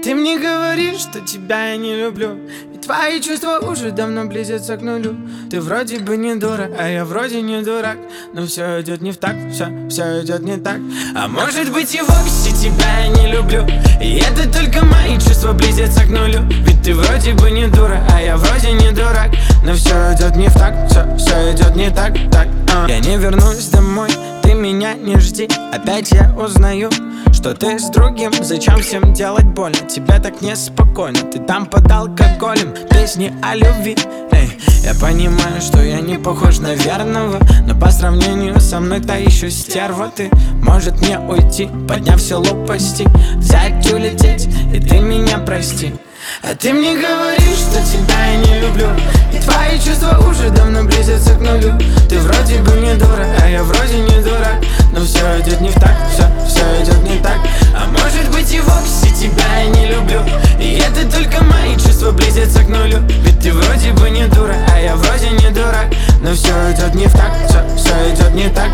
ты мне говоришь, что тебя я не люблю, и твои чувства уже давно близятся к нулю. Ты вроде бы не дура, а я вроде не дурак, но все идет не в такт, все идет не так. А может быть и вовсе тебя я не люблю, и это только мои чувства близятся к нулю. Ведь ты вроде бы не дура, а я вроде не дурак, но все идет не в такт, все идет не так. Я не вернусь домой, ты меня не жди. Опять я узнаю, что ты с другим. Зачем всем делать больно? Тебе так неспокойно. Ты там под алкоголем, песни о любви. Эй, я понимаю, что я не похож на верного, но по сравнению со мной та еще стерва. Ты может мне уйти, подняв все лопасти, взять, улететь, и ты меня прости. А ты мне говоришь, что тебя я не люблю, и твои чувства уже давно близятся к нулю. Ты вроде бы не дура, а я вроде не дурак, но все идет не в такт, все идет не так. А может быть и вовсе тебя я не люблю, и это только мои чувства близятся к нулю. Ведь ты вроде бы не дура, а я вроде не дурак, но все идет не в такт, все идет не так.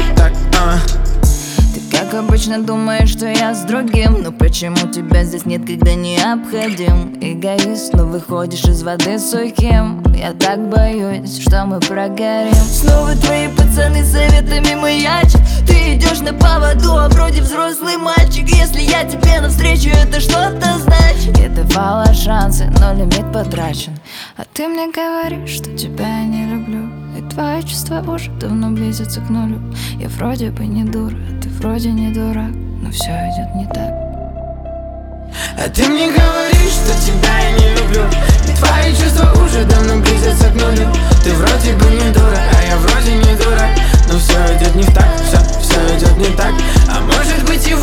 Как обычно думаешь, что я с другим, но почему тебя здесь нет, когда необходим? Эгоист, но выходишь из воды сухим. Я так боюсь, что мы прогорим. Снова твои пацаны советами маячат. Ты идешь на поводу, а вроде взрослый мальчик. Если я тебе навстречу, это что-то значит. Я давала шансы, но лимит потрачен. А ты мне говоришь, что тебя я не люблю, и твои чувства уже давно близятся к нулю. Я вроде бы не дура, а ты вроде не дурак, но все идет не так. А ты мне говоришь, что тебя я не люблю, и твои чувства уже давно близятся к нулю. Ты вроде бы не дура, а я вроде не дурак, но все идет не в такт, все идет не так. А может быть и